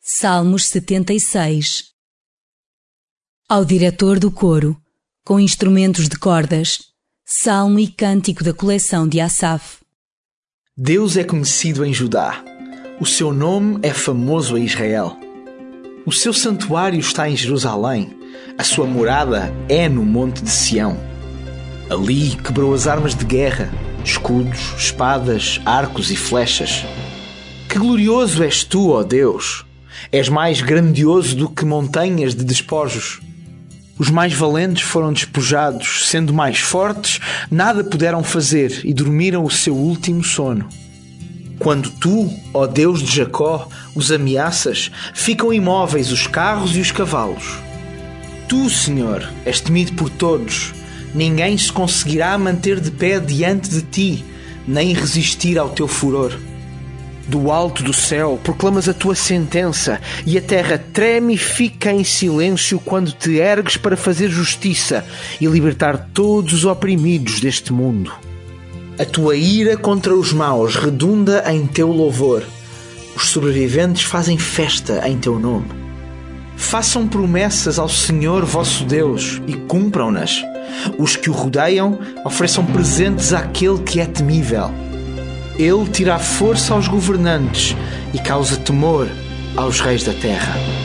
Salmos 76. Ao diretor do coro, com instrumentos de cordas, salmo e cântico da coleção de Asaf. Deus é conhecido em Judá. O seu nome é famoso em Israel. O seu santuário está em Jerusalém. A sua morada é no monte de Sião. Ali quebrou as armas de guerra, escudos, espadas, arcos e flechas. Que glorioso és tu, ó Deus! És mais grandioso do que montanhas de despojos. Os mais valentes foram despojados, sendo mais fortes, nada puderam fazer e dormiram o seu último sono. Quando tu, ó Deus de Jacó, os ameaças, ficam imóveis os carros e os cavalos. Tu, Senhor, és temido por todos. Ninguém se conseguirá manter de pé diante de ti, nem resistir ao teu furor. Do alto do céu proclamas a tua sentença, e a terra treme e fica em silêncio quando te ergues para fazer justiça e libertar todos os oprimidos deste mundo. A tua ira contra os maus redunda em teu louvor. Os sobreviventes fazem festa em teu nome. Façam promessas ao Senhor vosso Deus e cumpram-nas. Os que o rodeiam ofereçam presentes àquele que é temível. Ele tira a força aos governantes e causa temor aos reis da terra.